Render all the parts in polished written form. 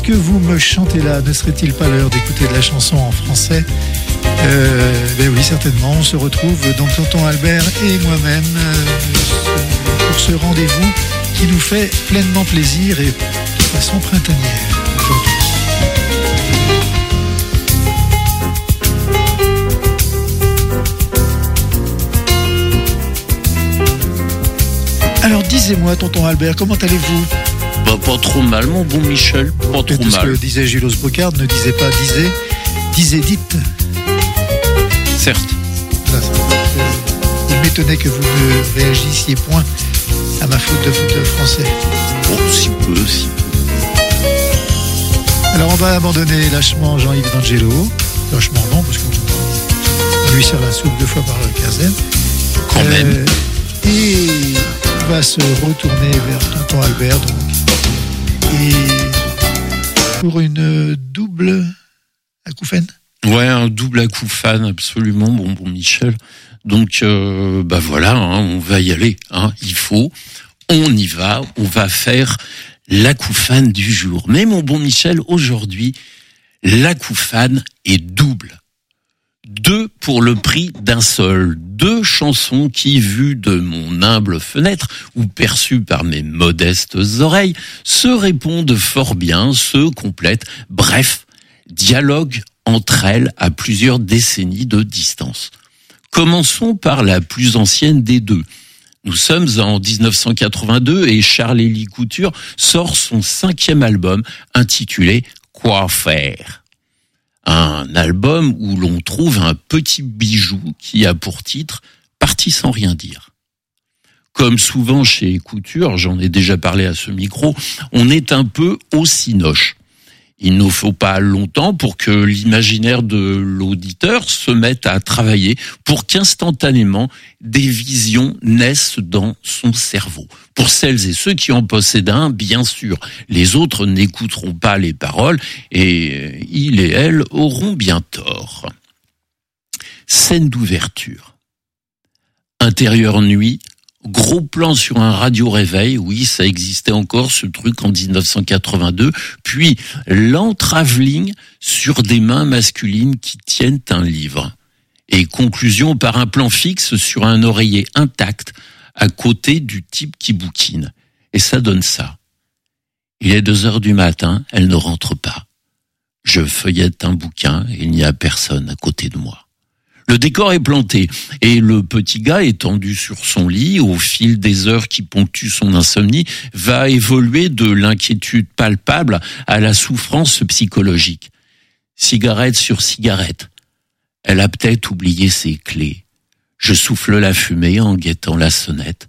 que vous me chantez là, ne serait-il pas l'heure d'écouter de la chanson en français ? Ben oui, certainement. On se retrouve donc tonton Albert et moi-même pour ce rendez-vous qui nous fait pleinement plaisir et de façon printanière aujourd'hui. Alors disez-moi, tonton Albert, comment allez-vous ? Pas trop mal, mon bon Michel, pas trop mal. Ce que disait Jules Brocard ne disait pas disait dites. Certes. Il m'étonnait que vous ne réagissiez point à ma faute de français. Oh, si peu. Alors on va abandonner lâchement Jean-Yves D'Angelo. Lâchement non, parce qu'on lui sert la soupe 2 fois par quinzaine. Quand même. Et on va se retourner vers tonton Albert, donc. Et pour une double acouphène. Ouais, un double acouphène, absolument, bon Michel. Donc, voilà, on va y aller, on y va, on va faire l'acouphène du jour. Mais mon bon Michel, aujourd'hui, l'acouphène est double. 2 pour le prix d'un seul. 2 chansons qui, vues de mon humble fenêtre ou perçues par mes modestes oreilles, se répondent fort bien, se complètent. Bref, dialogue entre elles à plusieurs décennies de distance. Commençons par la plus ancienne des 2. Nous sommes en 1982 et Charles-Élie Couture sort son 5e album intitulé « Quoi faire ?» Un album où l'on trouve un petit bijou qui a pour titre « Parti sans rien dire ». Comme souvent chez Couture, j'en ai déjà parlé à ce micro, on est un peu au cinoche. Il ne faut pas longtemps pour que l'imaginaire de l'auditeur se mette à travailler pour qu'instantanément des visions naissent dans son cerveau. Pour celles et ceux qui en possèdent un, bien sûr, les autres n'écouteront pas les paroles et ils et elles auront bien tort. Scène d'ouverture. Intérieure nuit. Gros plan sur un radio-réveil, oui, ça existait encore, ce truc en 1982, puis lent travelling sur des mains masculines qui tiennent un livre. Et conclusion par un plan fixe sur un oreiller intact à côté du type qui bouquine. Et ça donne ça. Il est 2h du matin, elle ne rentre pas. Je feuillette un bouquin et il n'y a personne à côté de moi. Le décor est planté et le petit gars étendu sur son lit, au fil des heures qui ponctuent son insomnie, va évoluer de l'inquiétude palpable à la souffrance psychologique. Cigarette sur cigarette. Elle a peut-être oublié ses clés. Je souffle la fumée en guettant la sonnette.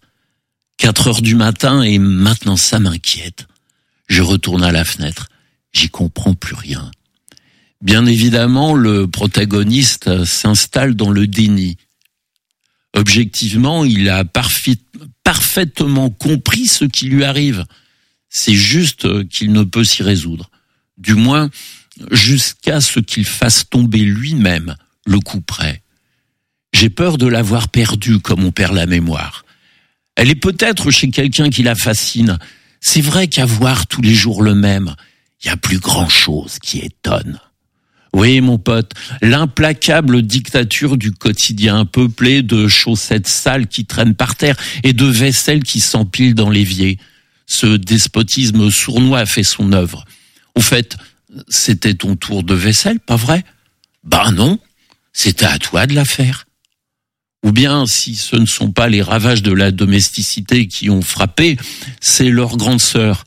4h du matin et maintenant ça m'inquiète. Je retourne à la fenêtre. J'y comprends plus rien. Bien évidemment, le protagoniste s'installe dans le déni. Objectivement, il a parfaitement compris ce qui lui arrive. C'est juste qu'il ne peut s'y résoudre. Du moins, jusqu'à ce qu'il fasse tomber lui-même le coup près. J'ai peur de l'avoir perdue comme on perd la mémoire. Elle est peut-être chez quelqu'un qui la fascine. C'est vrai qu'à voir tous les jours le même, il y a plus grand-chose qui étonne. Oui, mon pote, l'implacable dictature du quotidien peuplée de chaussettes sales qui traînent par terre et de vaisselle qui s'empile dans l'évier. Ce despotisme sournois a fait son œuvre. Au fait, c'était ton tour de vaisselle, pas vrai ? Ben non, c'était à toi de la faire. Ou bien, si ce ne sont pas les ravages de la domesticité qui ont frappé, c'est leur grande sœur,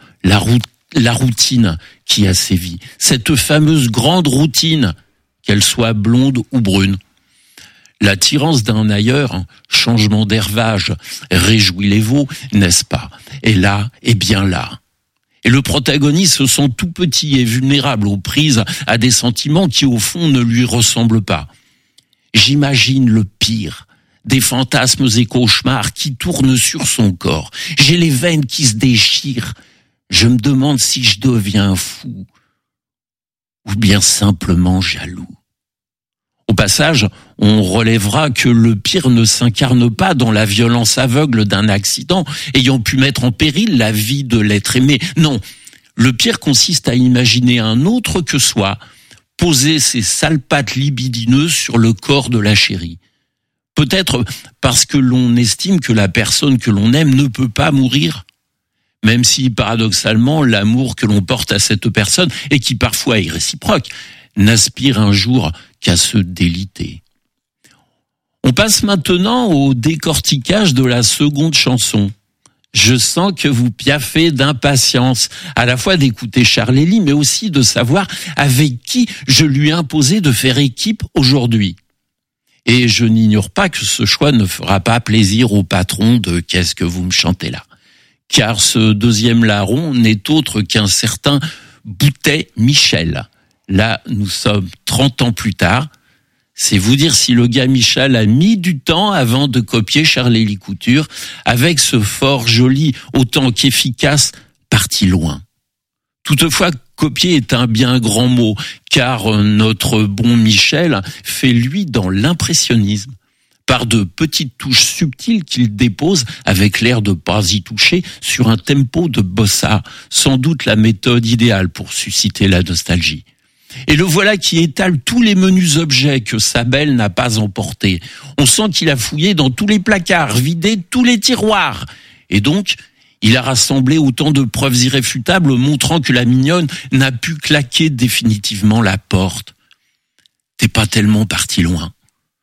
la routine qui a sévi. Cette fameuse grande routine, qu'elle soit blonde ou brune. L'attirance d'un ailleurs, changement d'herbage, réjouit les veaux, n'est-ce pas ? Et là, et bien là. Et le protagoniste se sent tout petit et vulnérable aux prises à des sentiments qui au fond ne lui ressemblent pas. J'imagine le pire, des fantasmes et cauchemars qui tournent sur son corps. J'ai les veines qui se déchirent. Je me demande si je deviens fou ou bien simplement jaloux. Au passage, on relèvera que le pire ne s'incarne pas dans la violence aveugle d'un accident ayant pu mettre en péril la vie de l'être aimé. Non, Le pire consiste à imaginer un autre que soi poser ses sales pattes libidineuses sur le corps de la chérie. Peut-être parce que l'on estime que la personne que l'on aime ne peut pas mourir, même si paradoxalement l'amour que l'on porte à cette personne, et qui parfois est réciproque, n'aspire un jour qu'à se déliter. On passe maintenant au décortiquage de la seconde chanson. Je sens que vous piaffez d'impatience, à la fois d'écouter Charlélie, mais aussi de savoir avec qui je lui ai imposé de faire équipe aujourd'hui. Et je n'ignore pas que ce choix ne fera pas plaisir au patron de « Qu'est-ce que vous me chantez là ?» Car ce deuxième larron n'est autre qu'un certain Boutet Michel. Là, nous sommes 30 ans plus tard. C'est vous dire si le gars Michel a mis du temps avant de copier Charlélie Couture avec ce fort joli, autant qu'efficace, parti loin. Toutefois, copier est un bien grand mot, car notre bon Michel fait lui dans l'impressionnisme, par de petites touches subtiles qu'il dépose avec l'air de pas y toucher sur un tempo de bossa, sans doute la méthode idéale pour susciter la nostalgie. Et le voilà qui étale tous les menus objets que sa belle n'a pas emportés. On sent qu'il a fouillé dans tous les placards, vidé tous les tiroirs. Et donc, il a rassemblé autant de preuves irréfutables montrant que la mignonne n'a pu claquer définitivement la porte. T'es pas tellement parti loin.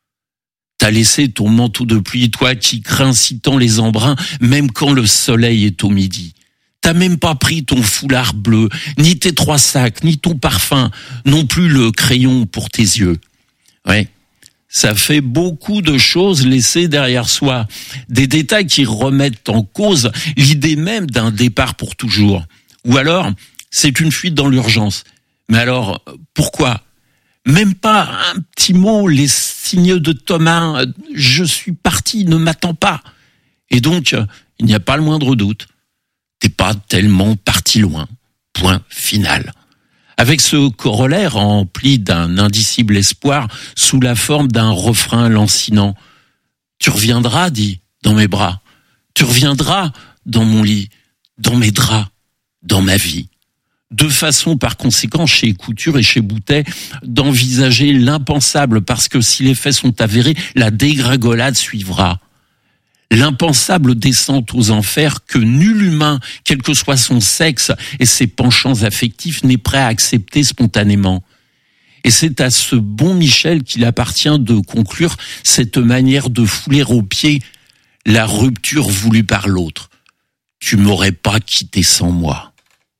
T'as laissé ton manteau de pluie, toi qui crains si tant les embruns, même quand le soleil est au midi. T'as même pas pris ton foulard bleu, ni tes 3 sacs, ni ton parfum, non plus le crayon pour tes yeux. Ouais, ça fait beaucoup de choses laissées derrière soi. Des détails qui remettent en cause l'idée même d'un départ pour toujours. Ou alors, c'est une fuite dans l'urgence. Mais alors, pourquoi ? Même pas un petit mot, les signes de Thomas, je suis parti, ne m'attends pas. Et donc, il n'y a pas le moindre doute. T'es pas tellement parti loin. Point final. Avec ce corollaire empli d'un indicible espoir sous la forme d'un refrain lancinant. Tu reviendras, dit, dans mes bras. Tu reviendras dans mon lit, dans mes draps, dans ma vie. Deux façons par conséquent chez Couture et chez Boutet d'envisager l'impensable parce que si les faits sont avérés, la dégringolade suivra. L'impensable descente aux enfers que nul humain, quel que soit son sexe et ses penchants affectifs, n'est prêt à accepter spontanément. Et c'est à ce bon Michel qu'il appartient de conclure cette manière de fouler aux pieds la rupture voulue par l'autre. Tu m'aurais pas quitté sans moi.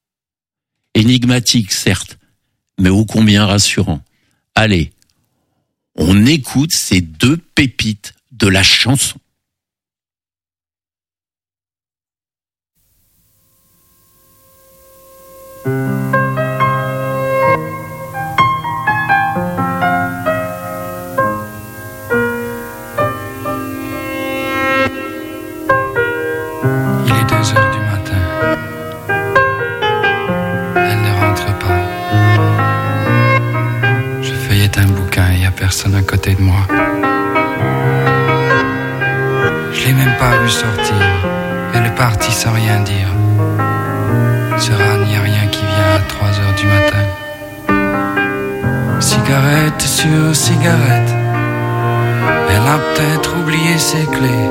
Énigmatique, certes, mais ô combien rassurant. Allez, on écoute ces 2 pépites de la chanson. Il est 2h du matin. Elle ne rentre pas. Je feuillette un bouquin et il n'y a personne à côté de moi. Je l'ai même pas vu sortir. Elle est partie sans rien dire. Sera n'y a rien qui vient à 3h du matin. Cigarette sur cigarette. Elle a peut-être oublié ses clés.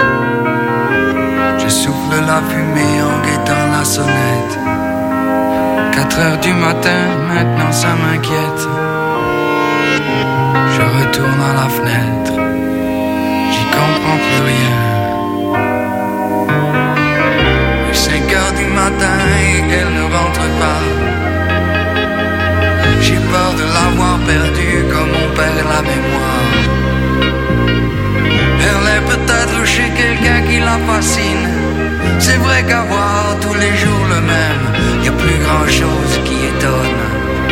Je souffle la fumée en guettant la sonnette. 4h du matin, maintenant ça m'inquiète. Je retourne à la fenêtre. J'y comprends plus rien. 5h du matin et elle ne rentre pas. J'ai peur de l'avoir perdue comme on perd la mémoire. Elle est peut-être chez quelqu'un qui la fascine. C'est vrai qu'avoir tous les jours le même, y a plus grand chose qui étonne.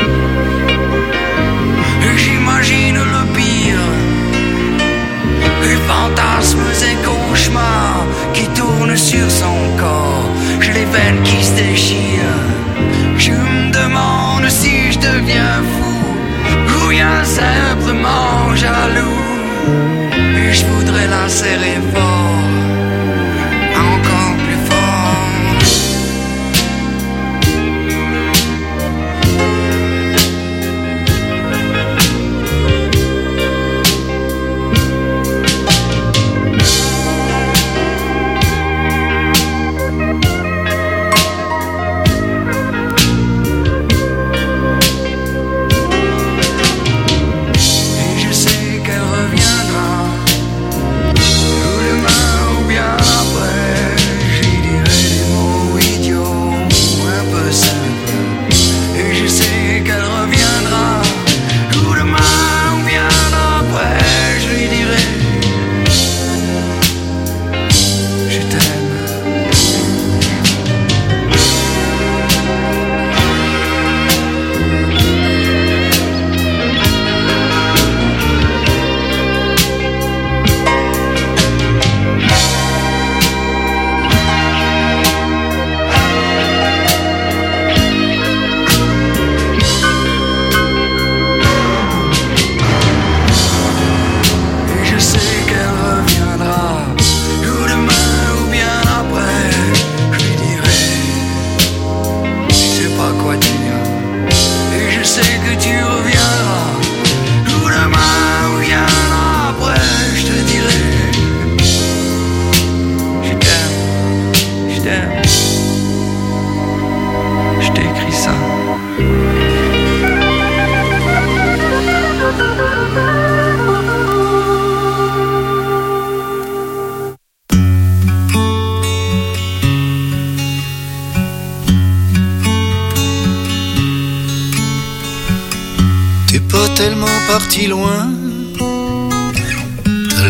Et j'imagine le pire, les fantasmes et cauchemars qui tournent sur son corps. J'ai les veines qui se déchirent. Je me demande si je deviens fou ou bien simplement jaloux. Et je voudrais la serrer fort, encore plus fort.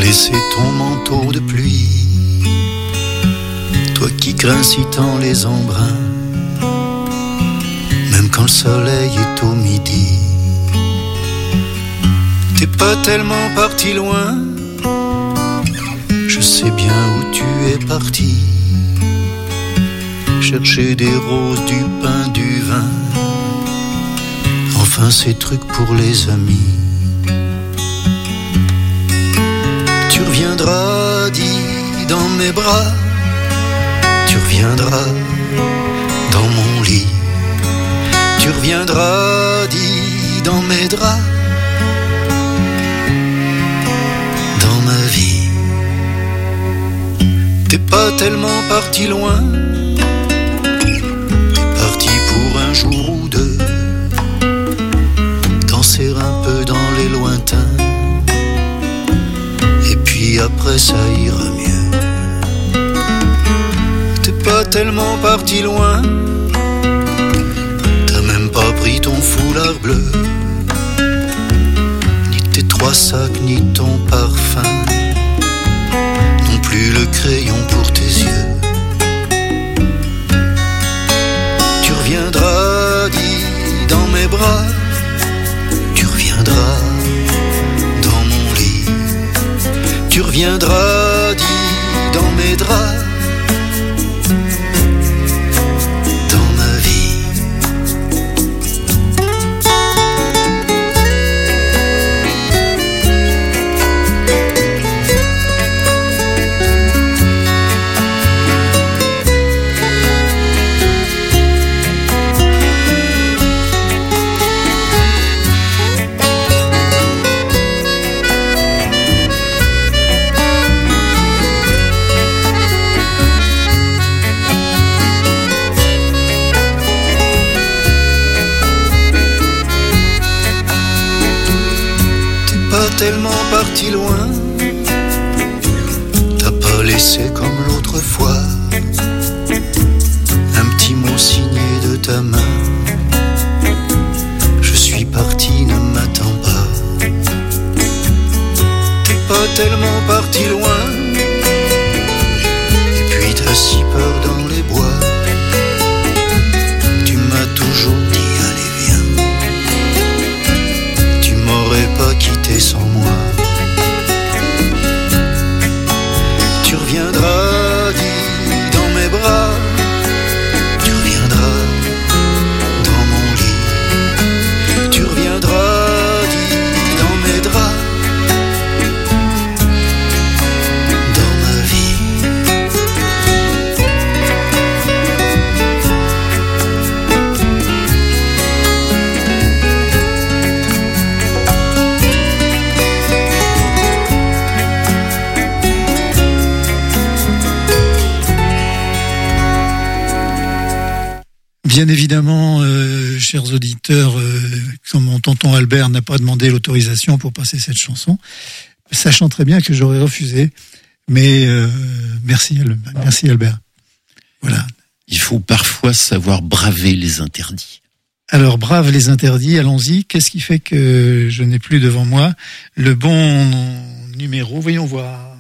laissé ton manteau de pluie, toi qui crains si tant les embruns, même quand le soleil est au midi. T'es pas tellement parti loin, je sais bien où tu es parti, chercher des roses, du pain, du vin, enfin ces trucs pour les amis. Tu reviendras, dis, dans mes bras, tu reviendras dans mon lit, tu reviendras, dis, dans mes draps, dans ma vie. T'es pas tellement parti loin, t'es parti pour un jour ou deux, danser un peu dans les lointains, et puis après ça ira mieux. T'es pas tellement parti loin, t'as même pas pris ton foulard bleu, ni tes 3 sacs, ni ton parfum, non plus le crayon pour tes yeux. Tu reviendras, dis, dans mes bras, tu reviendras dans mon lit, tu reviendras, dis, dans mes draps, dans ma vie. Tellement parti loin, t'as pas laissé comme l'autre fois un petit mot signé de ta main. Je suis parti, ne m'attends pas. T'es pas tellement parti loin, et puis t'as si peur dans les bois. Tu m'as toujours dit allez viens, tu m'aurais pas quitté sans moi. Tu reviendras, dis, dans mes bras, tu reviendras dans mon lit, tu reviendras, dis, dans mes draps, dans ma vie. Bien évidemment, chers auditeurs, comme mon tonton Albert n'a pas demandé l'autorisation pour passer cette chanson, sachant très bien que j'aurais refusé, mais merci Albert. Voilà. Il faut parfois savoir braver les interdits. Alors, brave les interdits, allons-y. Qu'est-ce qui fait que je n'ai plus devant moi le bon numéro? Voyons voir.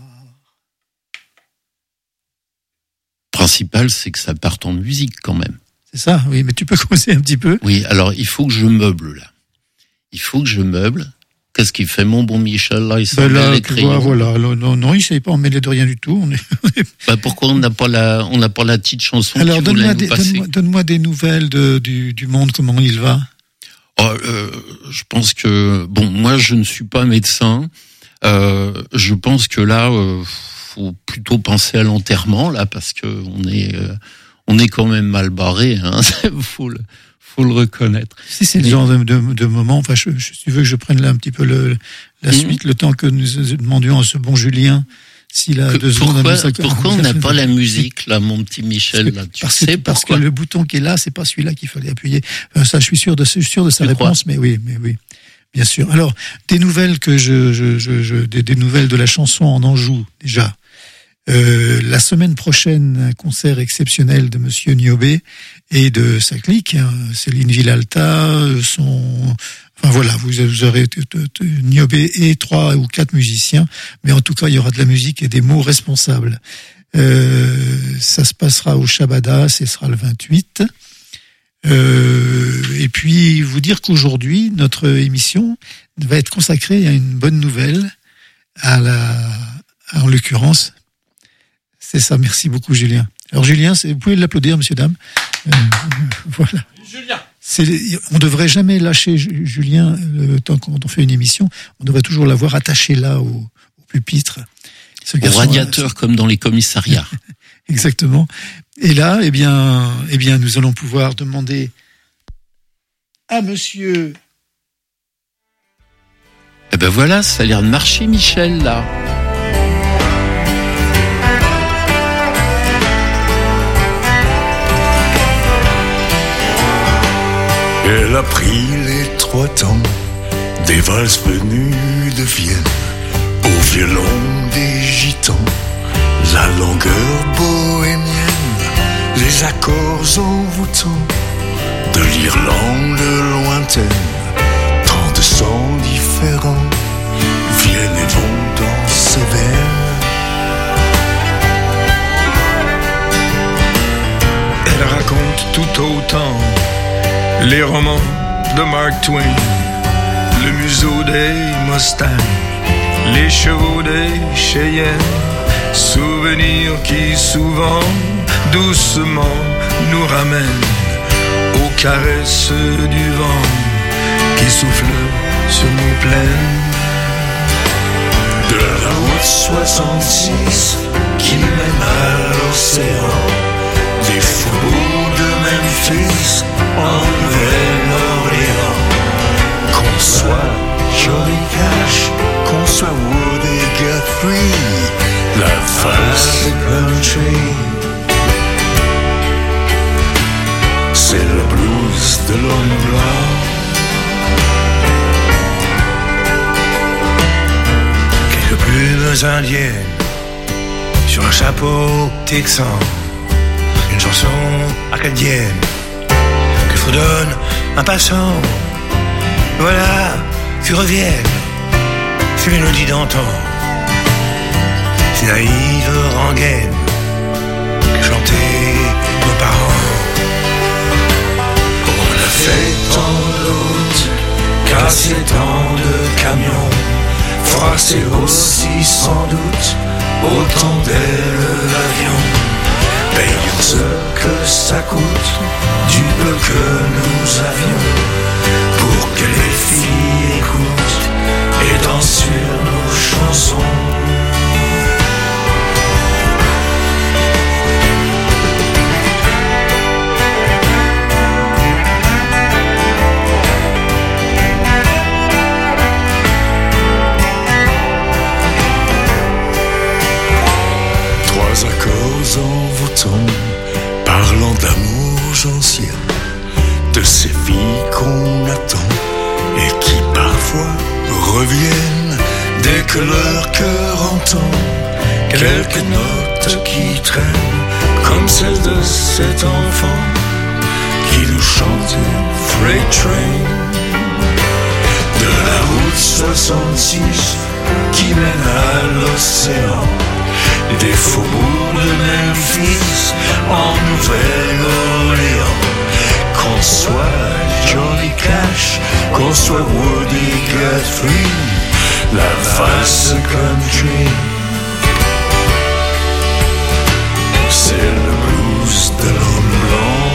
Le principal, c'est que ça parte en musique quand même. C'est ça, oui, mais tu peux commencer un petit peu. Oui, alors il faut que je meuble là. Il faut que je meuble. Qu'est-ce qu'il fait mon bon Michel là? Il s'en met les crayons. Voilà, non, il ne savait pas emmêler de rien du tout. Pourquoi on n'a pas la petite chanson? Alors donne-moi des nouvelles du monde, comment il va? Je pense que moi je ne suis pas médecin. Je pense que là, faut plutôt penser à l'enterrement là, parce que on est quand même mal barré, hein. faut le reconnaître. Si c'est le genre de moment, enfin, si tu veux que je prenne là un petit peu la suite, le temps que nous demandions à ce bon Julien s'il a 2 secondes. Pourquoi on n'a pas la musique là, mon petit Michel là? Parce que le bouton qui est là, c'est pas celui-là qu'il fallait appuyer. Ça, je suis sûr de sa réponse, mais oui. Bien sûr. Alors, des nouvelles des nouvelles de la chanson en Anjou, déjà. La semaine prochaine, un concert exceptionnel de Monsieur Niobé et de sa clique, Céline Villalta, son Enfin voilà, vous aurez Niobe et 3 ou 4 musiciens, mais en tout cas il y aura de la musique et des mots responsables. Ça se passera au Shabada, ce sera le 28. Et puis vous dire qu'aujourd'hui notre émission va être consacrée à une bonne nouvelle, en l'occurrence, c'est ça. Merci beaucoup Julien. Alors Julien, vous pouvez l'applaudir, monsieur, dame. Voilà. Julien. On devrait jamais lâcher Julien le temps quand on fait une émission. On devrait toujours l'avoir attaché là au pupitre. Au radiateur comme dans les commissariats. Exactement. Et là, eh bien, nous allons pouvoir demander à monsieur. Eh ben voilà, ça a l'air de marcher, Michel, là. Elle a pris les 3 temps des valses venues de Vienne, au violon des gitans, la longueur bohémienne, les accords envoûtants de l'Irlande lointaine. Tant de sons différents viennent et vont dans ses veines. Elle raconte tout autant les romans de Mark Twain, le museau des Mustangs, les chevaux des Cheyennes, souvenirs qui souvent, doucement, nous ramènent aux caresses du vent qui souffle sur nos plaines. De la route 66 qui mène à l'océan, des faubourgs de Memphis en Nouvelle-Orléans. Qu'on soit Johnny Cash, qu'on soit Woody Guthrie, la valse country, c'est le blues de l'homme blanc. Quelques plumes indiennes sur un chapeau texan, une chanson acadienne que fredonne un passant. Voilà que reviennent ces mélodies d'antan, ces naïves rengaines que chantaient nos parents. On a fait tant de routes, cassé tant de camions, froissé aussi sans doute autant d'ailes l'avion. Payons ce que ça coûte du peu que nous avions, pour que les filles écoutent et dansent sur nos chansons. Accords envoûtants, parlant d'amours anciens, de ces filles qu'on attend et qui parfois reviennent dès que leur cœur entend quelques notes qui traînent, comme celle de cet enfant qui nous chantait Freight Train. De la route 66 qui mène à l'océan, des faubourgs de Memphis en Nouvelle-Orléans. Qu'on soit Johnny Cash, qu'on soit Woody Guthrie, la valse country, c'est le blues de l'homme blanc.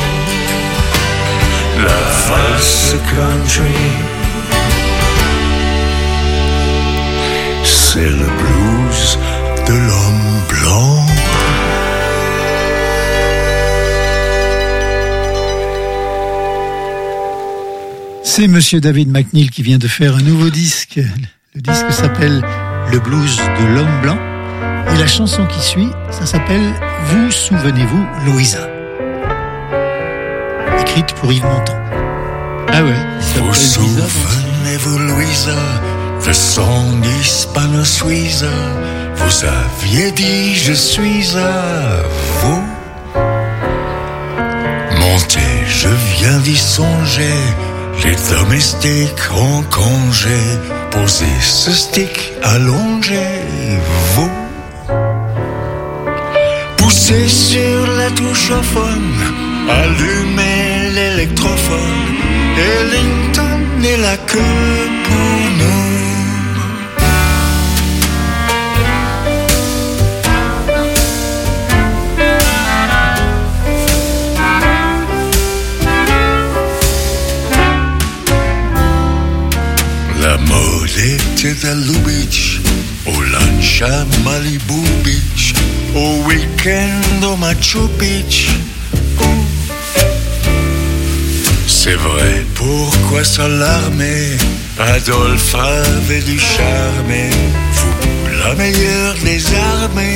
La valse country, c'est le blues de l'homme blanc. C'est monsieur David McNeil qui vient de faire un nouveau disque. Le disque s'appelle Le blues de l'homme blanc. Et la chanson qui suit, ça s'appelle Vous souvenez-vous, Louisa. Écrite pour Yves Montand. Ah ouais. Vous souvenez-vous, Louisa, le son d'Hispano Suiza. Vous aviez dit je suis à vous. Montez, je viens d'y songer. Les domestiques ont congé, posez ce stick, allongez-vous. Poussez sur la touche au phone, allumez l'électrophone. Ellington est là que pour nous. La mode était à Lubitsch, au lunch à Malibu Beach, au week-end au Machu Picchu. C'est vrai, pourquoi s'alarmer? Adolphe avait du charme, et vous, la meilleure des armées.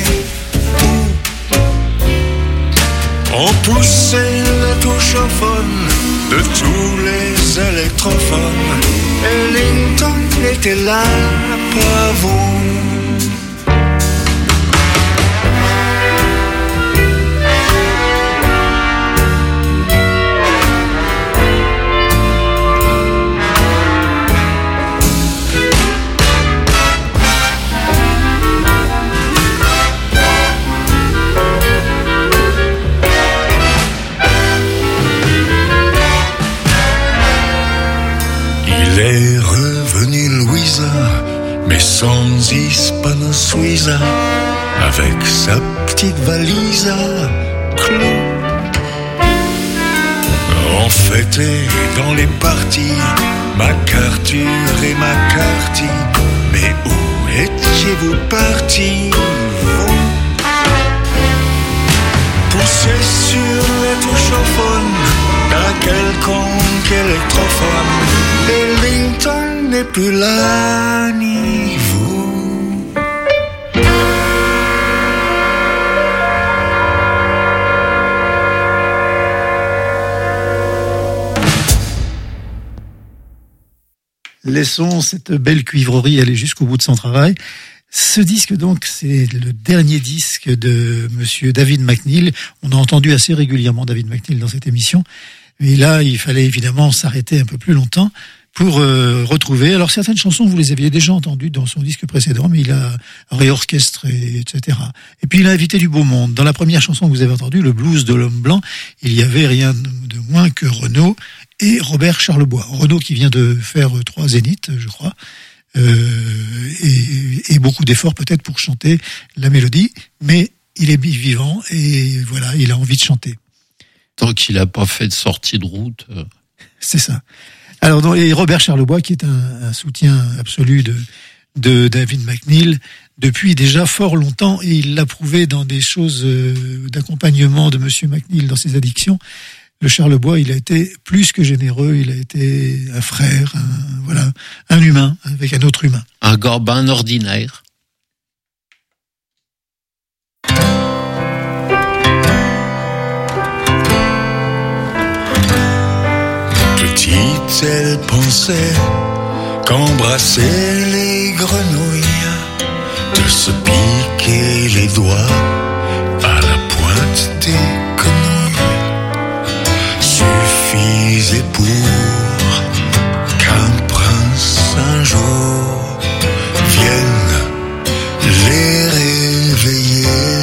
On poussait la touche au phone de tous les électrophones. Ellington était là, pas vous. Il est revenu Louisa, mais sans Hispano Suiza, avec sa petite valise à clous. On fêtait dans les parties MacArthur et McCarthy, mais où étiez-vous partis, vous? Poussez sur la touche au phone d'un quelconque électrophone. Ellington n'est plus là, ni vous. Laissons cette belle cuivrerie aller jusqu'au bout de son travail. Ce disque, donc, c'est le dernier disque de monsieur David McNeil. On a entendu assez régulièrement David McNeil dans cette émission. Et là, il fallait évidemment s'arrêter un peu plus longtemps pour retrouver. Alors, certaines chansons, vous les aviez déjà entendues dans son disque précédent, mais il a réorchestré, etc. Et puis, il a invité du beau monde. Dans la première chanson que vous avez entendue, le blues de l'homme blanc, il y avait rien de moins que Renaud et Robert Charlebois. Renaud qui vient de faire 3 zéniths, je crois. Et beaucoup d'efforts peut-être pour chanter la mélodie, mais il est vivant et voilà, il a envie de chanter. Tant qu'il n'a pas fait de sortie de route. C'est ça. Alors, et Robert Charlebois, qui est un soutien absolu de David McNeil depuis déjà fort longtemps, et il l'a prouvé dans des choses d'accompagnement de monsieur McNeil dans ses addictions. Le Charlebois, il a été plus que généreux, il a été un frère, un humain avec un autre humain. Un gorbin ordinaire. Petite, elle pensait qu'embrasser les grenouilles, de se piquer les doigts à la pointe des quenouilles, suffisait pour qu'un prince un jour vienne les réveiller,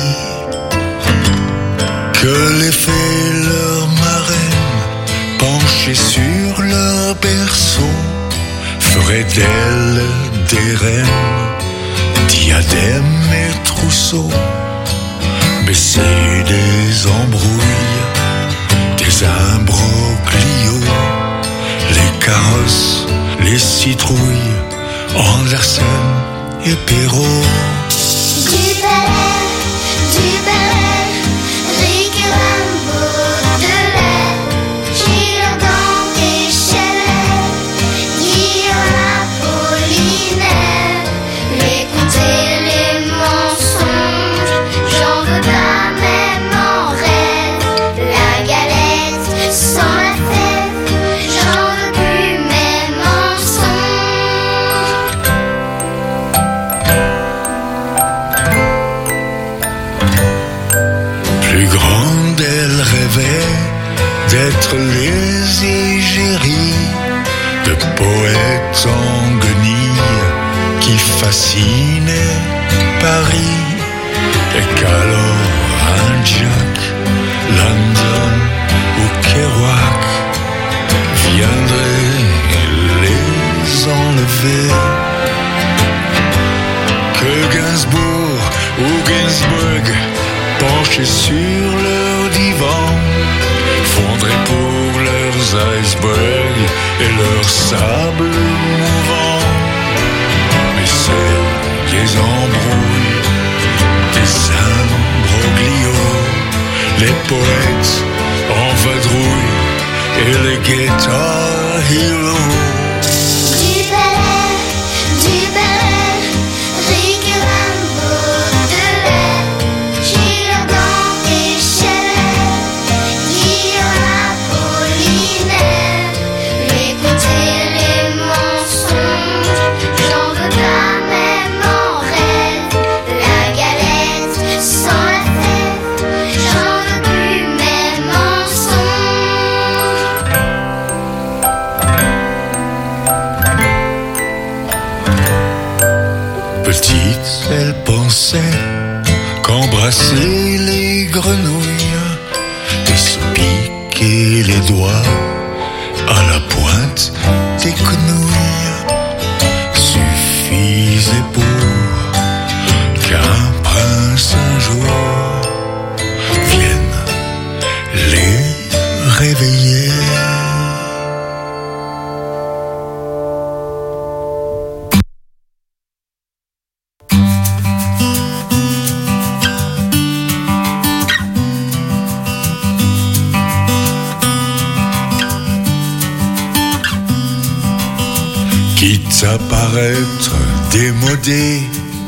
que les fées leur marraine, penchées sur leur berceau, feraient d'elles des reines, diadèmes et trousseaux, baisser des embrouilles, des imbroglios, les carrosses, les citrouilles, Andersen et Perrault. Du balai, Riquelin, Baudelaire, Gilles et Chalet, Guillaume Apollinaire, les contes et les mensonges, j'en veux pas même en rêve, la galette sans la fève, j'en veux plus même en songe. Plus grande, elle rêvait d'être les égéries de poètes en guenilles qui fascinaient Paris, et qu'alors un Jack London ou Kerouac viendrait les enlever, que Gainsbourg ou Gainsbourg penchés sur leur divan fondraient pour leurs icebergs et leurs sables mouvants. Mais c'est des embrouilles, des imbroglios, les poètes en vadrouille et les guitar heroes. Du balai, Rick Rambo, de lait, Gildan et Chalet, Guillaume Apollinaire, les contes et les mensonges, j'en veux pas même en rêve, la galette sans la fève, j'en veux plus même en songe. Petite, elle pensait qu'embrasser les grenouilles et se piquer les doigts à la pointe des quenouilles suffisait pour qu'un prince un jour vienne les réveiller. Quitte à paraître démodé,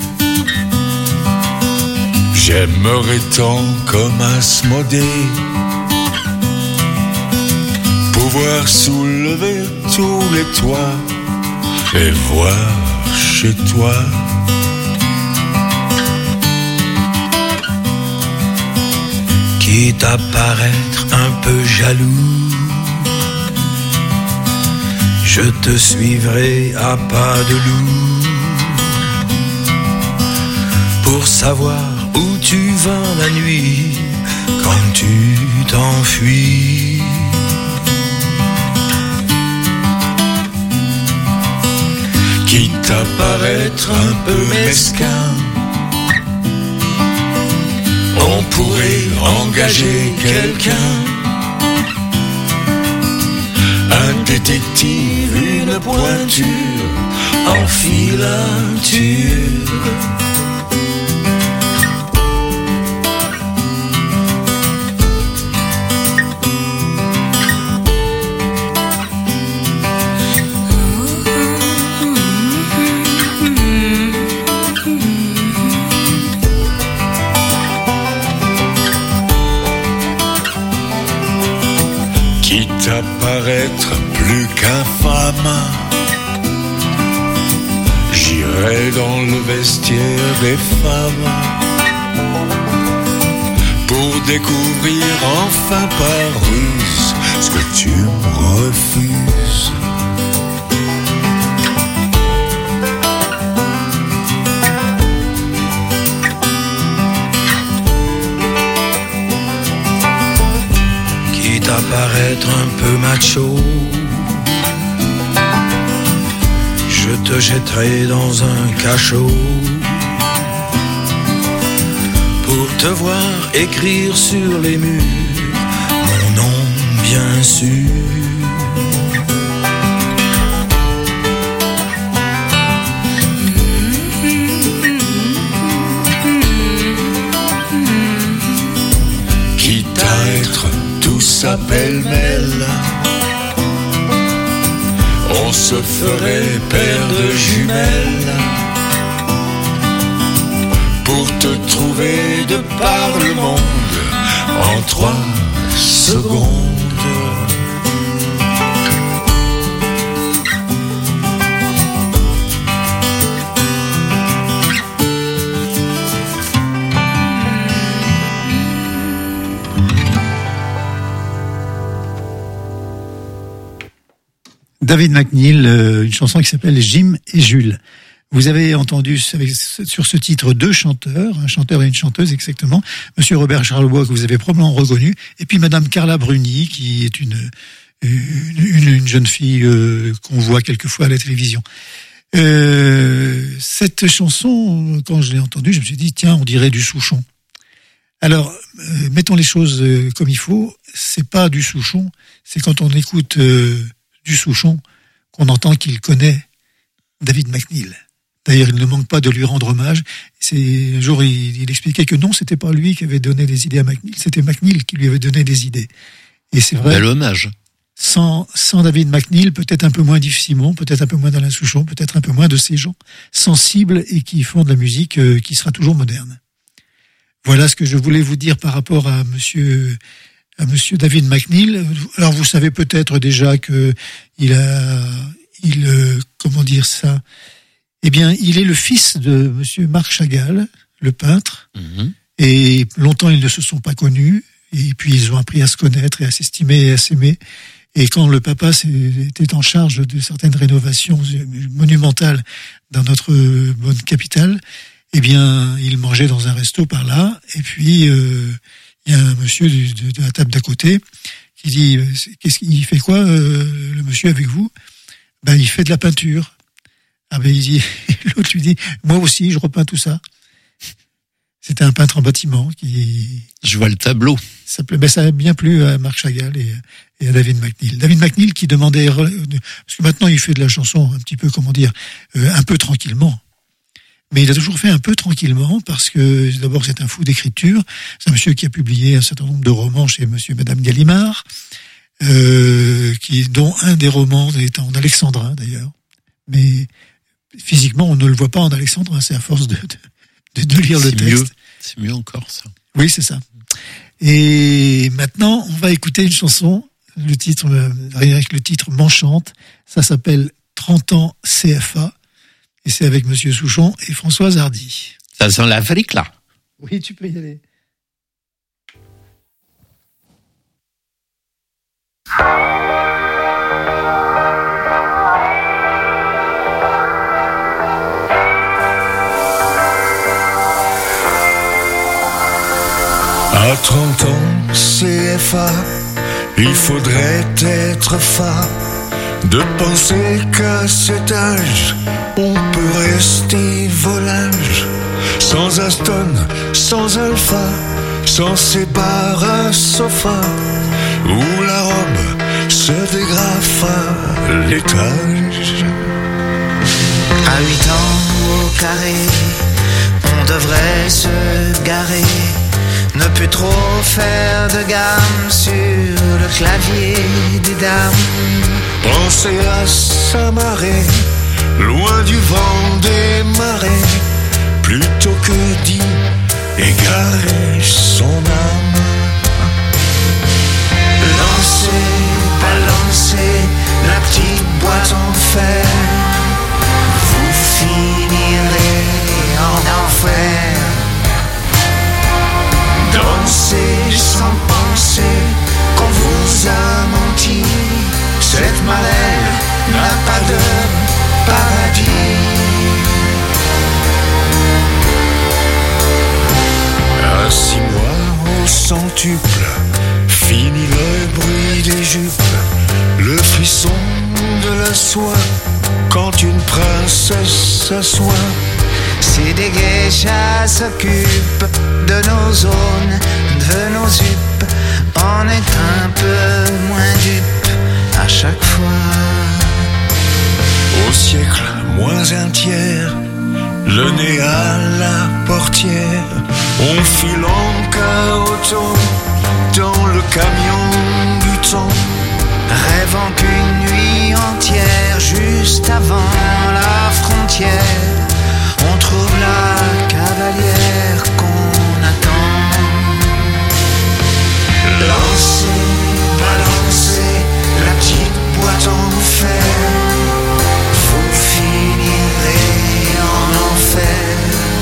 j'aimerais tant comme Asmodée pouvoir soulever tous les toits et voir chez toi quitte à paraître un peu jaloux, je te suivrai à pas de loup pour savoir où tu vas la nuit quand tu t'enfuis. Quitte à paraître un peu mesquin, on pourrait engager quelqu'un, un détective, une pointure en filature. Quitte à paraître plus qu'infâme, j'irai dans le vestiaire des femmes pour découvrir enfin par ruse ce que tu me refuses. Quitte à paraître un peu macho, je te jetterai dans un cachot pour te voir écrire sur les murs mon nom bien sûr. Quitte à être tous à pêle-mêle, on se ferait paire de jumelles pour te trouver de par le monde en 3 secondes. David McNeil, une chanson qui s'appelle Jim et Jules. Vous avez entendu sur ce titre deux chanteurs, un chanteur et une chanteuse exactement, Monsieur Robert Charlebois que vous avez probablement reconnu, et puis Madame Carla Bruni qui est une jeune fille qu'on voit quelquefois à la télévision. Cette chanson, quand je l'ai entendue, je me suis dit tiens, on dirait du Souchon. Alors, mettons les choses comme il faut. C'est pas du Souchon, c'est quand on écoute du Souchon qu'on entend qu'il connaît David McNeil. D'ailleurs, il ne manque pas de lui rendre hommage. Un jour, il expliquait que non, c'était pas lui qui avait donné des idées à McNeil, c'était McNeil qui lui avait donné des idées. Et c'est vrai. Bel hommage. Sans David McNeil, peut-être un peu moins d'Yves Simon, peut-être un peu moins d'Alain Souchon, peut-être un peu moins de ces gens sensibles et qui font de la musique qui sera toujours moderne. Voilà ce que je voulais vous dire par rapport à monsieur David McNeil. Alors, vous savez peut-être déjà que comment dire ça? Eh bien, il est le fils de monsieur Marc Chagall, le peintre. Mm-hmm. Et longtemps, ils ne se sont pas connus. Et puis, ils ont appris à se connaître et à s'estimer et à s'aimer. Et quand le papa était en charge de certaines rénovations monumentales dans notre bonne capitale, eh bien, il mangeait dans un resto par là. Et puis, il y a un monsieur de la table d'à côté qui dit « Qu'est-ce qu'il fait quoi, le monsieur avec vous ?» Ben, il fait de la peinture. Ah ben, l'autre lui dit « Moi aussi, je repeins tout ça. » C'était un peintre en bâtiment qui... Je vois le tableau. Ça a bien plu à Marc Chagall et à David McNeil. David McNeil qui demandait... Parce que maintenant, il fait de la chanson un petit peu, un peu tranquillement. Mais il a toujours fait un peu tranquillement parce que, d'abord, c'est un fou d'écriture. C'est un monsieur qui a publié un certain nombre de romans chez monsieur et madame Gallimard, dont un des romans est en alexandrin, d'ailleurs. Mais physiquement, on ne le voit pas en alexandrin. C'est à force de lire le texte. C'est mieux encore, ça. Oui, c'est ça. Et maintenant, on va écouter une chanson, le titre m'enchante. Ça s'appelle 30 ans CFA. Et c'est avec monsieur Souchon et Françoise Hardy. Ça sent l'Afrique, là. Oui, tu peux y aller. À 30 ans, CFA, il faudrait être phare de penser qu'à cet âge, on peut rester volage, sans Aston, sans Alpha, sans ses bars à sofa, où la robe se dégrafe à l'étage. À 8 ans au carré, on devrait se garer, ne plus trop faire de gamme sur le clavier des dames. Penser à s'amarrer, loin du vent des marées, plutôt que d'y égarer son âme. Lancer, balancer la petite boîte en fer, vous finirez en enfer. Danser sans penser qu'on vous a menti, cette marelle n'a pas de paradis. À 6 mois au centuple, fini le bruit des jupes, le frisson de la soie, quand une princesse s'assoit. Si des geishas s'occupent de nos zones, de nos up, on est un peu moins dupe à chaque fois. Au siècle, moins un tiers, le nez à la portière, on file en caoton dans le camion du temps, rêvant qu'une nuit entière, juste avant la frontière, on trouve la cavalière qu'on attend. Lancer, balancer la petite boîte en fer, vous finirez en enfer.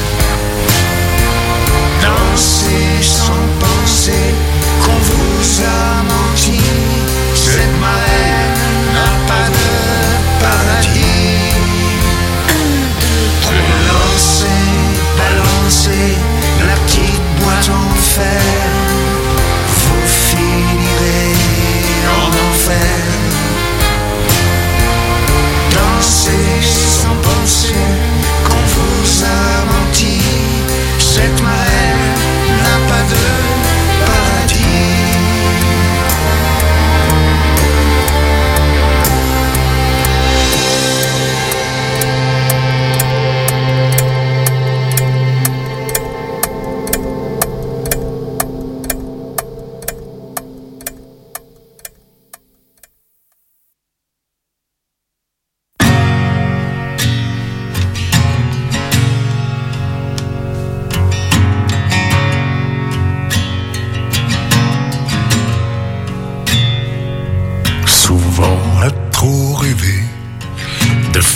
Danser sans penser qu'on vous a menti, cette marraine n'a pas de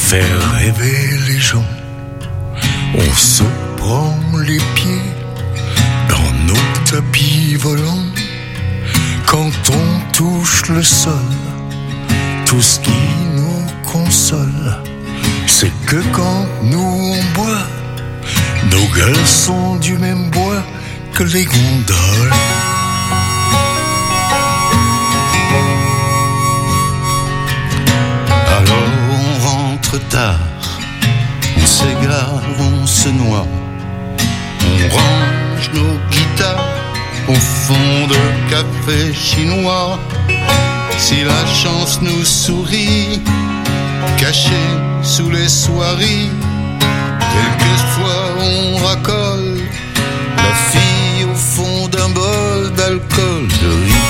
faire rêver les gens. On se prend les pieds dans nos tapis volants. Quand on touche le sol, tout ce qui nous console, c'est que quand nous on boit, nos gueules sont du même bois que les gondoles. Alors on rentre tard, on s'égare, on se noie, on range nos guitares au fond de café chinois. Si la chance nous sourit, cachés sous les soieries, quelquefois on racole la fille au fond d'un bol d'alcool de riz.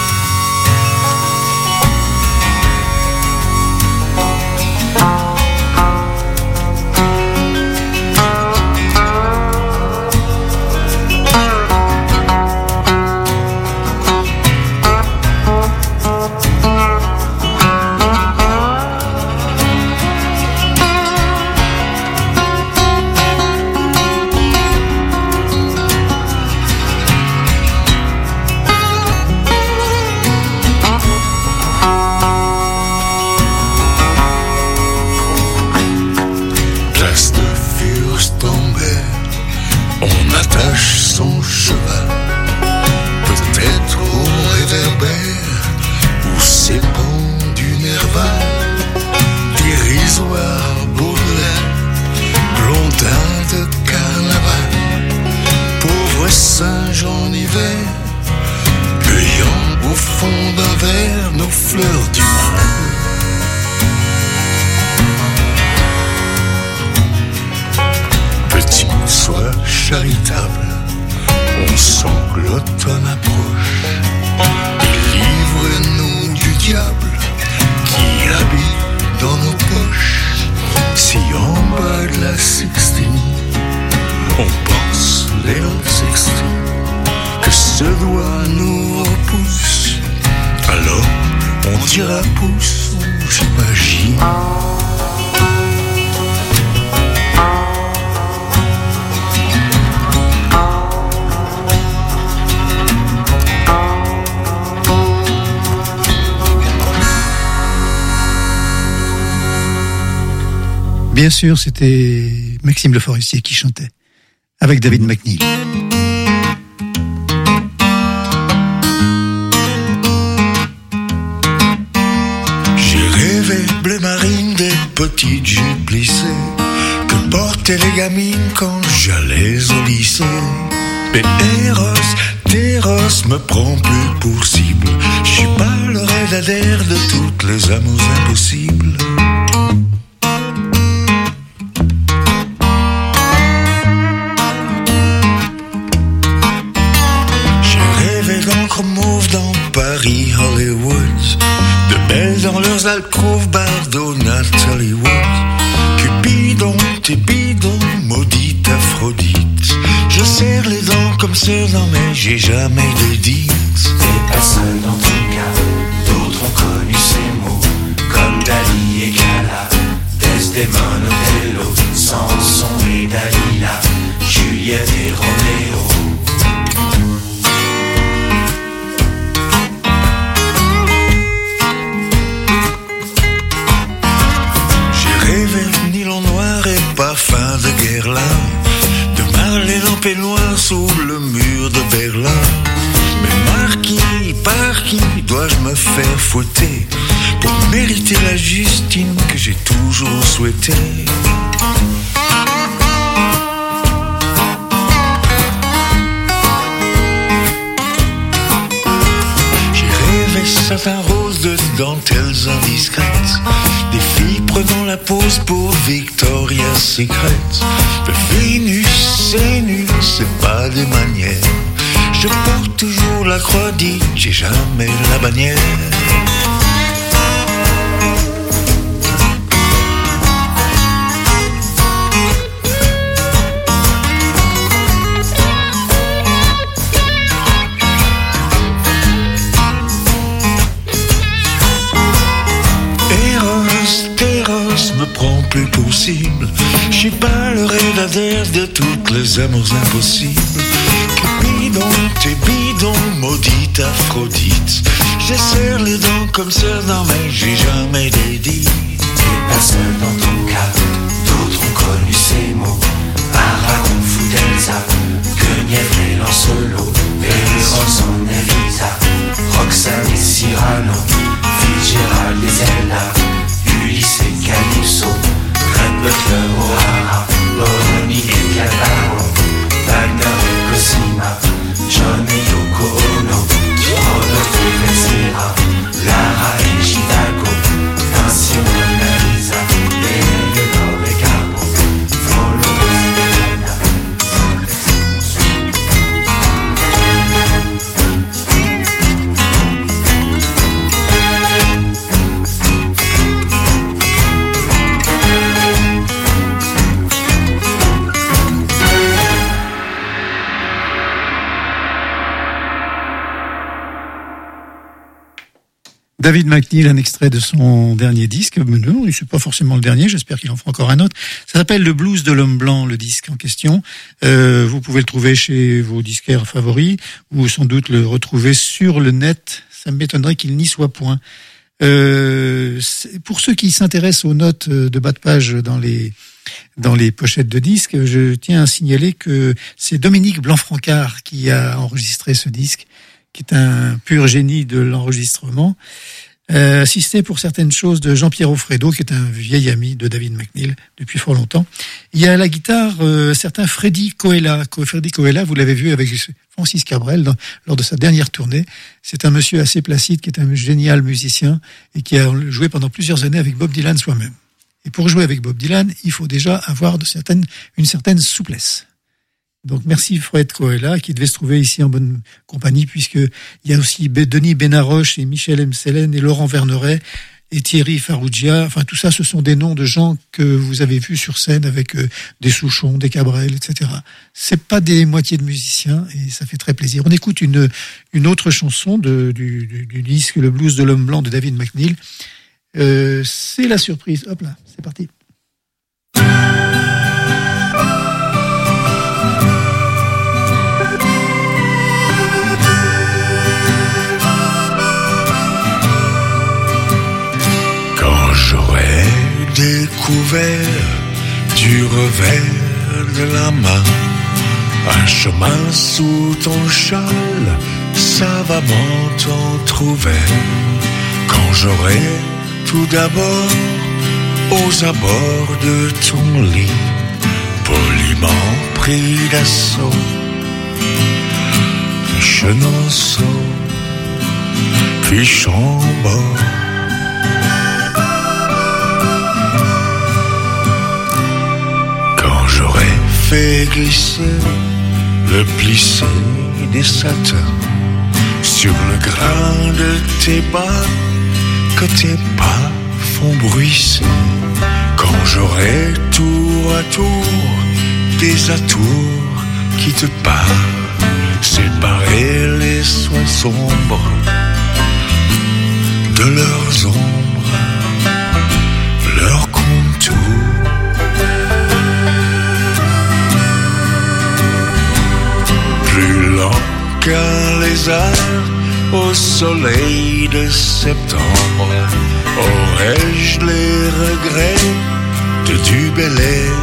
Son cheval, peut-être au réverbère ou ses pans du Nerval, dérisoire Baudelaire, blondin de carnaval, pauvre singe en hiver, cueillant au fond d'un verre nos fleurs du mal. Petit, sois charitable, on sent que l'automne approche. Délivre-nous du diable qui habite dans nos poches. Si en bas de la Sixtine, on pense les longues sextines, que ce doigt nous repousse, alors on dira pouce, j'imagine. Bien sûr, c'était Maxime Le Forestier qui chantait, avec David McNeil. J'ai rêvé bleu marine des petites jupes plissées que portaient les gamines quand j'allais au lycée. Mais Eros me prend plus pour cible. Je suis pas le rédadaire de toutes les amours impossibles. Mauve dans Paris, Hollywood, de belles dans leurs alcôves, Bardot, Nathalie Wood. Cupidon, t'es bidon, maudite Aphrodite. Je serre les dents comme Sedan, mais j'ai jamais de dites. T'es pas seul dans ton cas, d'autres ont connu ces mots, comme Dali et Gala, Desdemone, Othello, Samson et Dalila, Juliette et Roméo. Parfum de Guerlain, de Marlène en peignoir sous le mur de Berlin. Mais par qui dois-je me faire fouetter pour mériter la Justine que j'ai toujours souhaitée? J'ai rêvé satin rose de dentelles indiscrètes, des filles prenant la pose pour Victoria's Secret. Mais Vénus, c'est nul, c'est pas des manières. Je porte toujours la croix dite, j'ai jamais la bannière. milliardaire de toutes les amours impossibles. Cupidon, tes bidons, maudite Aphrodite. Je serre les dents comme Cerdan, mais j'ai jamais dédit. T'es pas seul dans ton cas, d'autres ont connu ces mots. Aragon, Foudelza, Guenièvre et Lancelot, Véros en Elisa, Roxane et Cyrano, Fitzgerald et Zelda, Ulysse et Calypso, Red Butler, O'Hara, Bonnie et Cataro, Wagner et Cosima, John et Yoko Ono, Rodolphe et Becerra, Lara et Chicago, Nancy et Mona Lisa, Léonore et Carbon, Flo et Diana. David McNeil, un extrait de son dernier disque. Non, c'est pas forcément le dernier, j'espère qu'il en fera encore un autre. Ça s'appelle Le Blues de l'Homme Blanc, le disque en question. Vous pouvez le trouver chez vos disquaires favoris, ou sans doute le retrouver sur le net. Ça m'étonnerait qu'il n'y soit point. Pour ceux qui s'intéressent aux notes de bas de page dans les pochettes de disques, je tiens à signaler que c'est Dominique Blanc-Francard qui a enregistré ce disque, qui est un pur génie de l'enregistrement, assisté pour certaines choses de Jean-Pierre Offredo, qui est un vieil ami de David McNeil depuis fort longtemps. Il y a à la guitare certain Freddy Coella. Freddy Coella, vous l'avez vu avec Francis Cabrel lors de sa dernière tournée. C'est un monsieur assez placide, qui est un génial musicien et qui a joué pendant plusieurs années avec Bob Dylan soi-même. Et pour jouer avec Bob Dylan, il faut déjà avoir une certaine souplesse. Donc merci Fred Coella, qui devait se trouver ici en bonne compagnie, puisqu'il y a aussi Denis Benaroche et Michel M. Selen et Laurent Verneret et Thierry Farrugia. Enfin, tout ça, ce sont des noms de gens que vous avez vus sur scène avec des Souchon, des Cabrel, etc. C'est pas des moitiés de musiciens et ça fait très plaisir. On écoute une autre chanson du disque Le Blues de l'Homme Blanc de David McNeil. C'est la surprise. Hop là, c'est parti. J'aurais découvert du revers de la main un chemin sous ton châle, savamment entrouvert. Quand j'aurais tout d'abord aux abords de ton lit poliment pris d'assaut Chenonceau, puis Chambord. J'aurais fait glisser le plissé des satins sur le grain de tes bas, que tes pas font bruisser. Quand j'aurais tour à tour des atours qui te parlent, séparer les soins sombres de leurs ombres, leurs contours. Plus lent qu'un lézard au soleil de septembre, aurais-je les regrets de du bel air?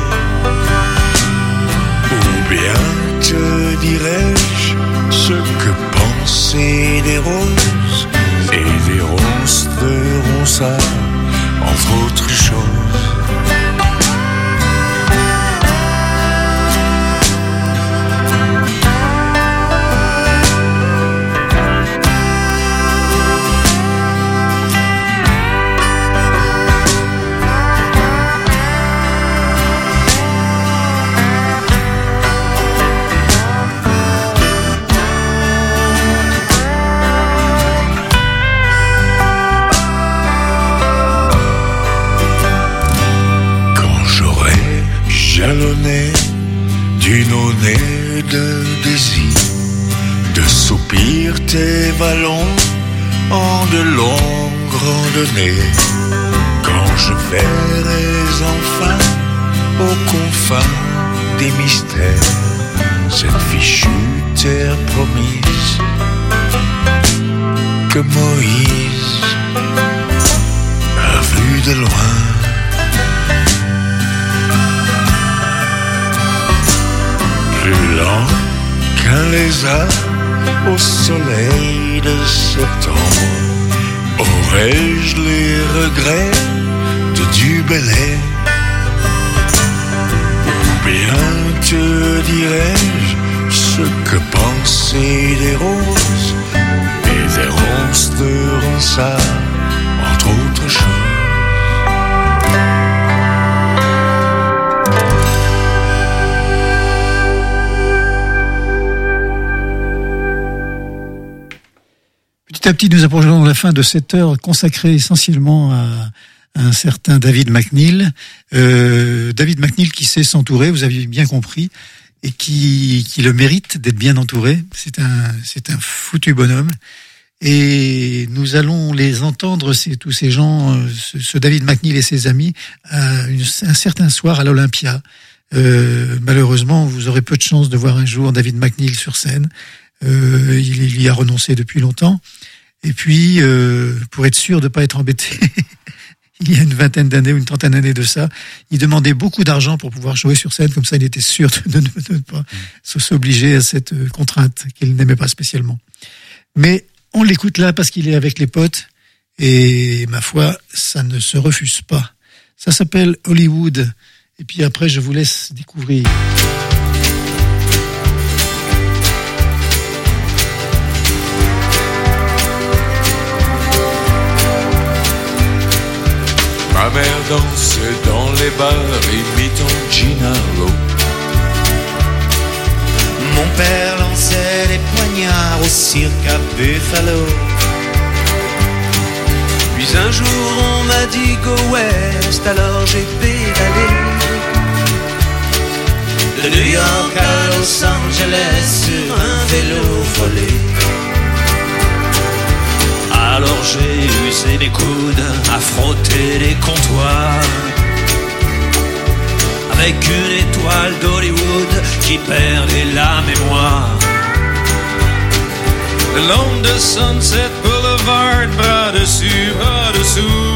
Ou bien te dirais-je ce que pensaient des roses et des ronces de ronsard, entre autres choses. Jalonné d'une au nez de désir, de soupirs tes vallons en de longues randonnées. Quand je verrai enfin aux confins des mystères, cette fichue terre promise que Moïse a vue de loin. Plus lent qu'un lézard au soleil de septembre, aurais-je les regrets de du bel air? Ou bien te dirais-je ce que pensaient des roses et des ronces de ronsard, entre autres choses. Petit à petit, nous approchons de la fin de cette heure consacrée essentiellement à un certain David McNeill. David McNeill qui sait s'entourer, vous avez bien compris, et qui le mérite d'être bien entouré. C'est un foutu bonhomme. Et nous allons les entendre, tous ces gens, ce David McNeill et ses amis, un certain soir à l'Olympia. Malheureusement, vous aurez peu de chance de voir un jour David McNeill sur scène. Il y a renoncé depuis longtemps. Et puis, pour être sûr de pas être embêté, il y a une vingtaine d'années ou une trentaine d'années de ça, il demandait beaucoup d'argent pour pouvoir jouer sur scène. Comme ça, il était sûr de ne pas s'obliger à cette contrainte qu'il n'aimait pas spécialement. Mais on l'écoute là parce qu'il est avec les potes. Et ma foi, ça ne se refuse pas. Ça s'appelle Hollywood. Et puis après, je vous laisse découvrir. Ma mère dansait dans les bars imitant Gennaro. Mon père lançait les poignards au cirque à Buffalo. Puis un jour on m'a dit go west, alors j'ai pédalé de New York à Los Angeles sur un vélo volé. Alors j'ai usé mes coudes à frotter les comptoirs avec une étoile d'Hollywood qui perdait la mémoire. Le long de Sunset Boulevard, bras dessus, bras dessous,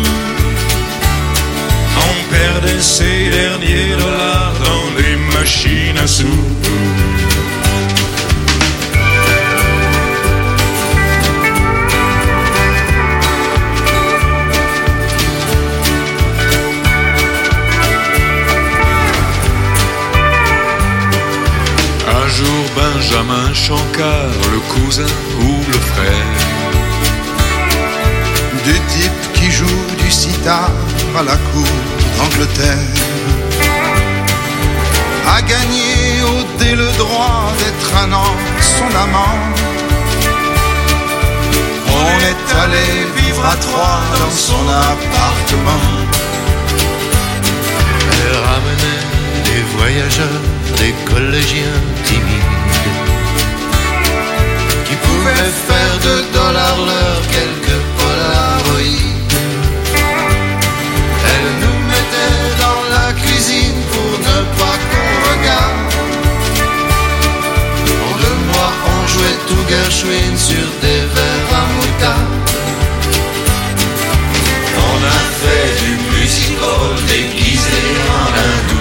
on perdait ses derniers dollars dans les machines à sous. Un jour Benjamin Chancard, le cousin ou le frère du type qui joue du sitar à la cour d'Angleterre, a gagné au dé le droit d'être un an son amant. On est allé vivre à trois dans son appartement. Elle ramenait des voyageurs, des collégiens timides qui pouvaient faire $2 l'heure quelques polaroïdes. Elle nous mettait dans la cuisine pour ne pas qu'on regarde. En 2 mois on jouait tout Gershwin sur des verres à moutarde. On a fait du musical déguisé en hindou.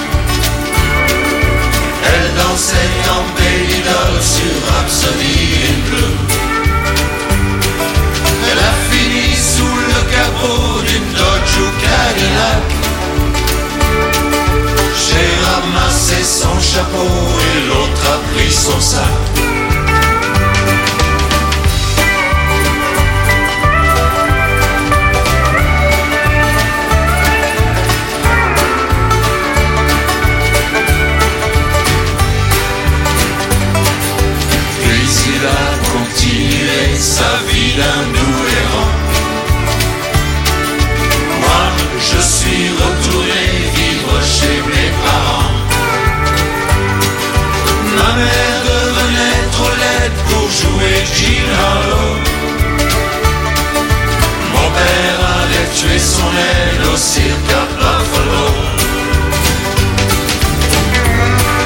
Elle dansait en Baby Doll sur Rhapsody in Blue. Elle a fini sous le capot d'une Dodge ou Cadillac. J'ai ramassé son chapeau et l'autre a pris son sac. Il a continué sa vie d'un doux errant. Moi, je suis retourné vivre chez mes parents. Ma mère devenait trop laide pour jouer Gennaro. Mon père allait tuer son aile au cirque à Buffalo.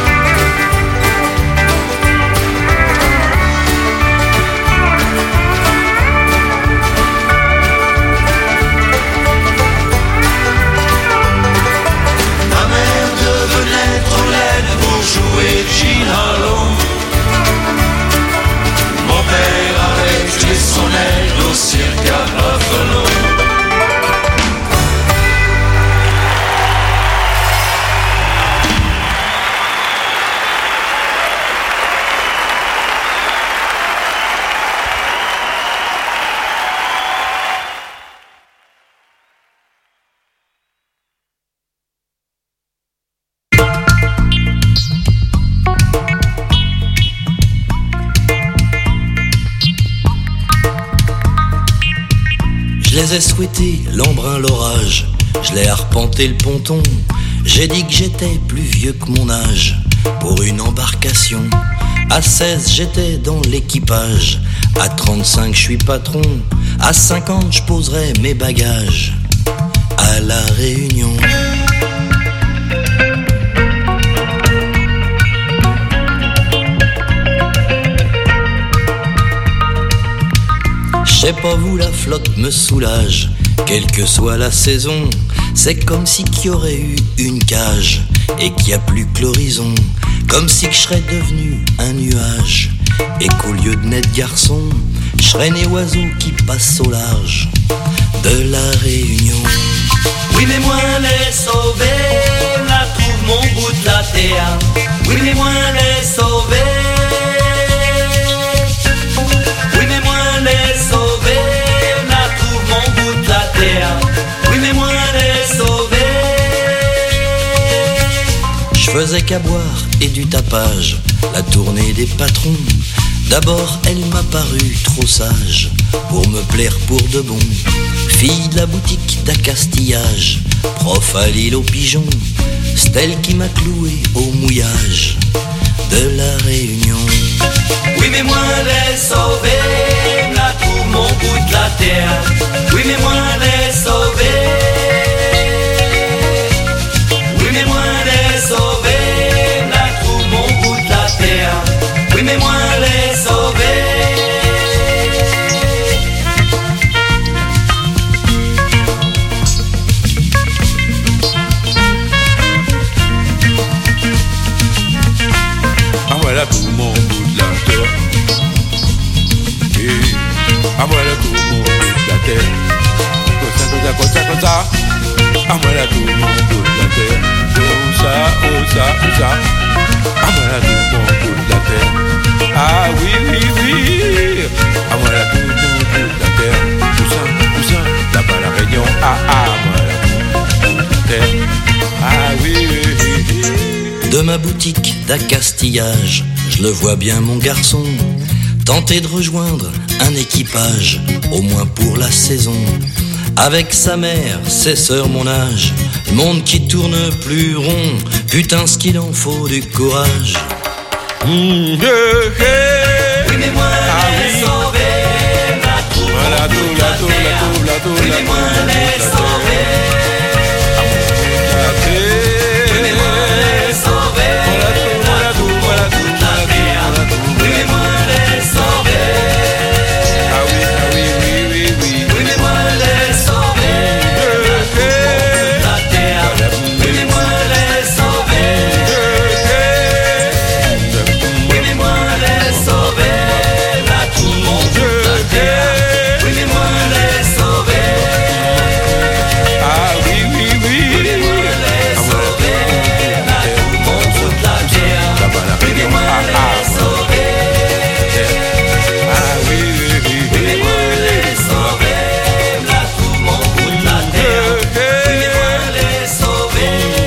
les ai souhaités l'embrun, l'orage. Je l'ai arpenté le ponton. J'ai dit que j'étais plus vieux que mon âge pour une embarcation. À 16 j'étais dans l'équipage. À 35 je suis patron. À 50 je poserai mes bagages à La Réunion. Je sais pas vous, la flotte me soulage. Quelle que soit la saison, c'est comme si qu'il y aurait eu une cage et qu'il n'y a plus que l'horizon. Comme si que je serais devenu un nuage et qu'au lieu de naître garçon, je serais né oiseau qui passe au large de La Réunion. Oui mais moi les sauver, la trouve mon bout de la terre. Oui mais moi les sauver. Oui mais moi les sauver, la trouve mon bout de la terre. Oui mais moi les sauver. Je faisais qu'à boire et du tapage, la tournée des patrons. D'abord elle m'a paru trop sage pour me plaire pour de bon. Fille de la boutique d'accastillage, prof à l'île aux pigeons. C'est elle qui m'a cloué au mouillage de La Réunion. Oui mais moi les sauver, la trouve mon bout de la terre. Oui mais moi les sauver. Oui mais moi les sauver, la trouve mon bout de la terre. Oui mais moi les sauver. Ah voilà tout mon bout de la terre. Ah voilà tout mon bout de la terre. Comme ça. Ah voilà tout mon bout de la terre. Oh ça. Ah voilà tout mon bout de la terre. Ah oui. Ah voilà tout mon bout de la terre. Poussin, là-bas La Réunion. Ah voilà tout mon bout de la terre. Ah oui. De ma boutique d'accastillage, je le vois bien mon garçon tenter de rejoindre un équipage, au moins pour la saison. Avec sa mère, ses sœurs, mon âge, le monde qui tourne plus rond. Putain, ce qu'il en faut du courage. Oui mais moi les sauver, la trouve mon bout de la terre. Oui mais moi les sauver. Oui mais moi les sauver, la trouve mon bout de la terre. Oui mais moi les sauver. Ah oui. Oui mais moi les sauver, la trouve mon bout de la terre. Oui mais moi les sauver. Oui mais moi les sauver, la trouve mon bout de la terre. Oui mais moi les sauver. Ah oui. Oui mais moi les sauver, la trouve mon bout de la terre. Oui mais moi les sauver. Ah oui. Oui mais moi les sauver, la trouve mon bout de la terre. Oui mais moi les sauver.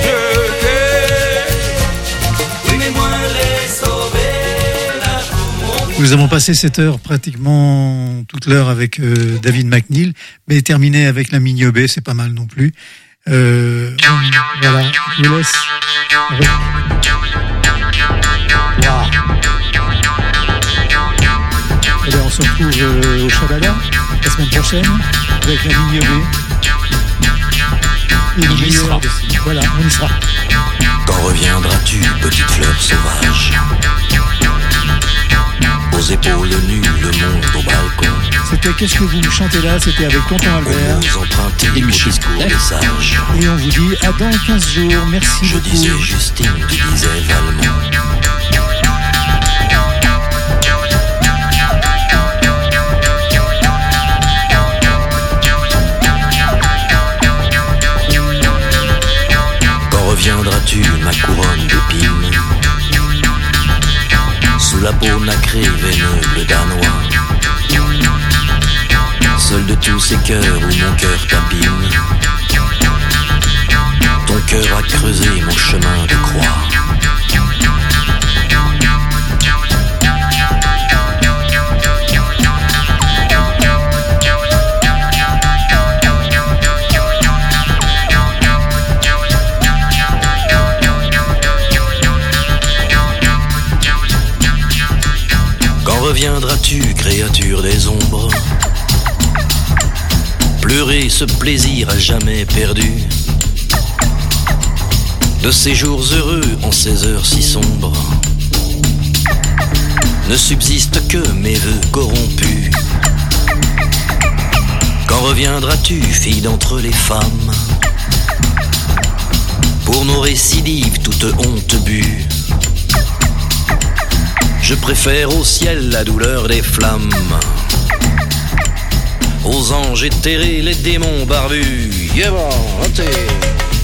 Oui mais moi les sauver, la trouve mon bout de la terre. Nous avons passé cette heure, pratiquement toute l'heure avec David McNeil, mais terminé avec la Mignobé, c'est pas mal non plus. Voilà, je vous laisse. Eh bien, on se retrouve au Chabala la semaine prochaine avec la Mignobé. Et le meilleur aussi. Voilà, on y sera. Quand reviendras-tu, petite fleur sauvage? Aux épaules nues, le monde au balcon. C'était Qu'est-ce que vous chantez là? C'était avec Tonton Albert. Aux mots empruntés au discours des sages. Et on vous dit à dans 15 jours. Merci Je beaucoup. disais Justine, tu disais Valmont. Quand reviendras-tu, ma couronne d'épines? Sous la peau nacrée, veineux bleu danois. Seul de tous ces cœurs où mon cœur tapine. Ton cœur a creusé mon chemin de croix. reviendras-tu, créature des ombres? Pleurer ce plaisir à jamais perdu, de ces jours heureux en ces heures si sombres. Ne subsiste que mes vœux corrompus. Quand reviendras-tu, fille d'entre les femmes, pour nos récidives toute honte bue? Je préfère au ciel la douleur des flammes, aux anges éthérés les démons barbus. Yeah, bon,